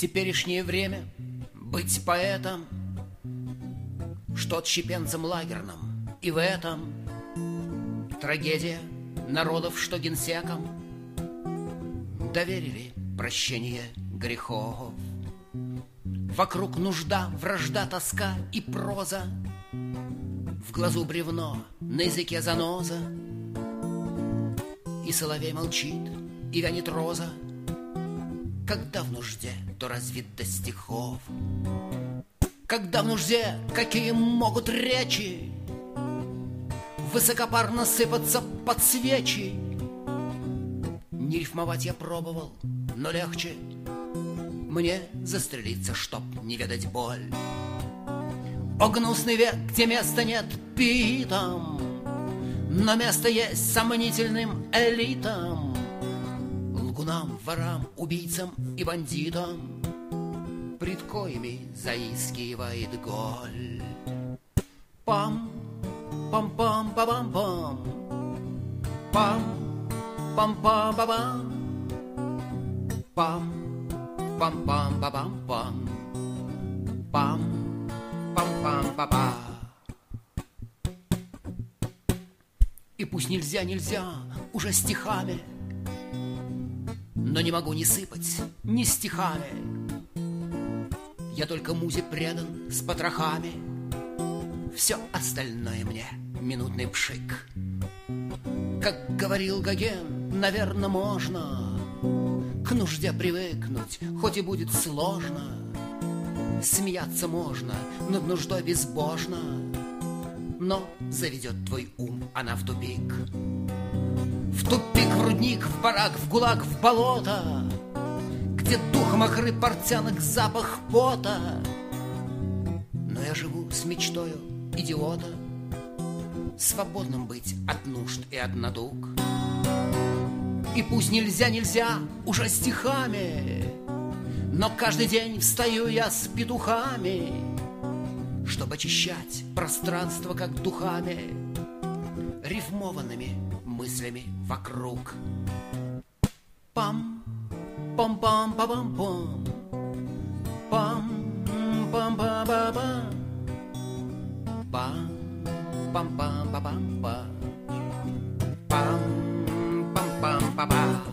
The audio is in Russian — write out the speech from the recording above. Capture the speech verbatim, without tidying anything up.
теперешнее время быть поэтом, что отщепенцем лагерным, и в этом трагедия народов, что генсекам доверили прощение грехов. Вокруг нужда, вражда, тоска и проза, в глазу бревно, на языке заноза, и соловей молчит, и вянет роза. Когда в нужде, то развит до стихов. Когда в нужде, какие могут речи высокопарно сыпаться под свечи. Не рифмовать я пробовал, но легче мне застрелиться, чтоб не ведать боль. О, гнусный век, где места нет пиитам, но место есть сомнительным элитам, лгунам, ворам, убийцам и бандитам, пред коими заискивает голь. Пам, пам-пам-па-пам-пам, пам, пам-пам-па-пам, пам, пам-пам-па-пам-пам, пам, пам-пам-па-па. И пусть нельзя, нельзя уже стихами, но не могу не сыпать ни стихами. Я только музе предан с потрохами, все остальное мне минутный пшик. Как говорил Гоген, наверное, можно к нужде привыкнуть, хоть и будет сложно. Смеяться можно над нуждой безбожно, но заведет твой ум она в тупик. В тупик, в рудник, в барак, в гулаг, в болото, где дух мокрый портянок, запах пота. Но я живу с мечтою идиота, свободным быть от нужд и от надуг. И пусть нельзя, нельзя уже стихами, но каждый день встаю я с петухами, чтобы очищать пространство, как духами, рифмованными мыслями вокруг. Пам, пам-пам-па-пам-пам, пам-пам-па-па-пам, пам, пам-пам-па-пам-пам, пам, пам-пам-па-пам.